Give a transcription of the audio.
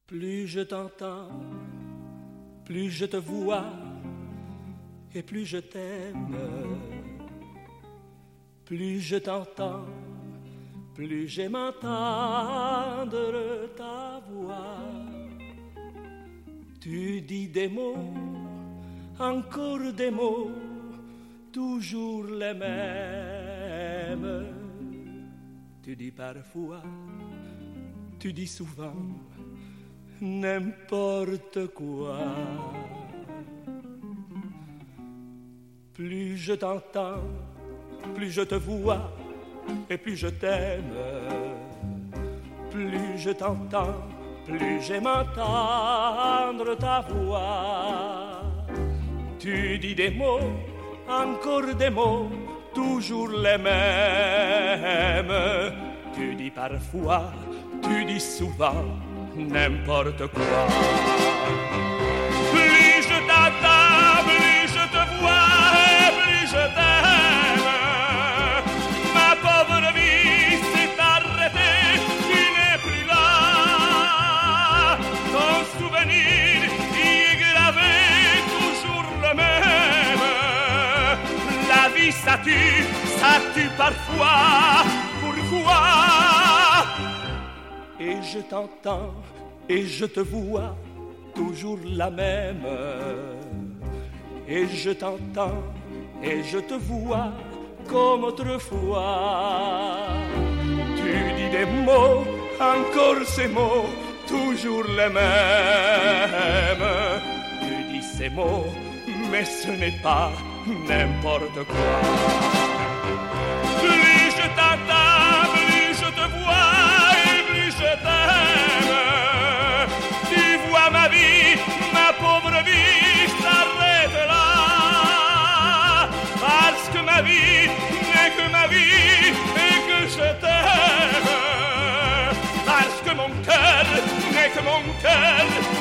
Plus je t'entends, plus je te vois et plus je t'aime. Plus je t'entends, plus j'aime entendre ta voix. Tu dis des mots, encore des mots, toujours les mêmes. Tu dis parfois, tu dis souvent, n'importe quoi. Plus je t'entends, plus je te vois et plus je t'aime. Plus je t'entends, plus j'aime entendre ta voix. Tu dis des mots, encore des mots, toujours les mêmes. Tu dis parfois, tu dis souvent, n'importe quoi. Plus je t'entends, plus je te vois et plus je t'aime. Ma pauvre vie s'est arrêtée, tu n'es plus là. Ton souvenir y est gravé, toujours le même. La vie ça tue parfois. Pourquoi? Et je t'entends et je te vois, toujours la même. Et je t'entends et je te vois comme autrefois. Tu dis des mots, encore ces mots, toujours les mêmes. Tu dis ces mots, mais ce n'est pas n'importe quoi. Plus je t'entends, plus je te vois et plus je t'aime. Tu vois ma vie, ma pauvre vie s'arrête là. Parce que ma vie n'est que ma vie et que je t'aime. Parce que mon cœur n'est que mon cœur